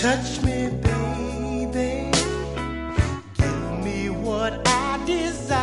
Touch me, baby. Give me what I desire.